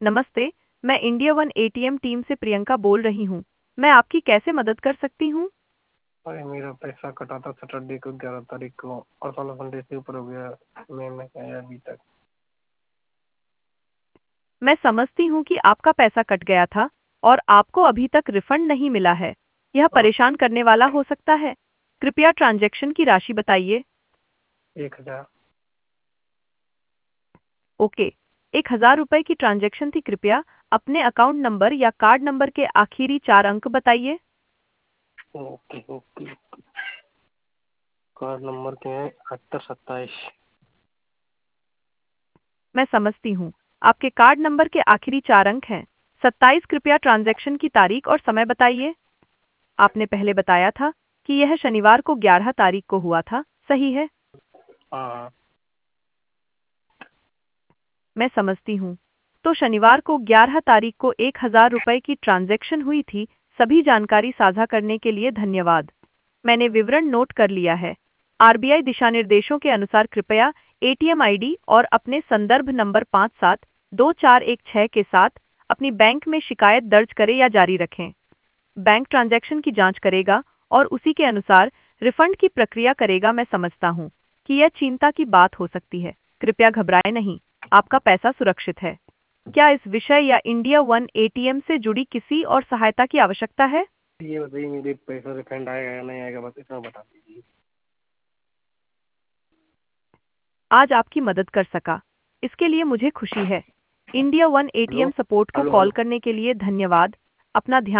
नमस्ते, मैं India one ATM team से प्रियंका बोल रही हूँ। मैं आपकी कैसे मदद कर सकती हूँ? अरे मेरा पैसा कटा था सैटरडे को 11 तारीख को और 16 घंटे से ऊपर हो गया। मैं आया अभी तक। मैं समझती हूँ कि आपका पैसा कट गया था और आपको अभी तक रिफंड नहीं मिला है। यह और परेशान करने वाला हो सकता है। कृपया ट्रांजैक्शन की राशि बताइए। 1000। ओके, 1000 रुपये की ट्रांजैक्शन थी। कृपया अपने अकाउंट नंबर या कार्ड नंबर के आखिरी 4 अंक बताइए। Okay okay. कार्ड नंबर के हैं 7827। मैं समझती हूँ। आपके कार्ड नंबर के आखिरी 4 अंक हैं 27। कृपया ट्रांजैक्शन की तारीख और समय बताइए। आपने पहले बताया था कि यह शनिवार को 11 तारीख को हुआ था, सही है? हाँ। मैं समझती हूँ। तो शनिवार को 11 तारीख को 1000 रुपये की ट्रांजैक्शन हुई थी। सभी जानकारी साझा करने के लिए धन्यवाद। मैंने विवरण नोट कर लिया है। आरबीआई दिशा निर्देशों के अनुसार कृपया एटीएम आईडी और अपने संदर्भ नंबर 572416 के साथ अपनी बैंक में शिकायत दर्ज करें या जारी रखें। बैंक ट्रांजैक्शन की जांच करेगा और उसी के अनुसार रिफंड की प्रक्रिया करेगा। मैं समझता हूँ कि यह चिंता की बात हो सकती है। कृपया घबराएं नहीं, आपका पैसा सुरक्षित है। क्या इस विषय या इंडिया वन एटीएम से जुड़ी किसी और सहायता की आवश्यकता है? ये बताइए मेरे पैसा रिफंड आएगा या नहीं आएगा, बस इतना बता दीजिए। आज आपकी मदद कर सका, इसके लिए मुझे खुशी है। India one hello. ATM support को हेलो कॉल हेलो। करने के लिए धन्यवाद। अपना ध्यान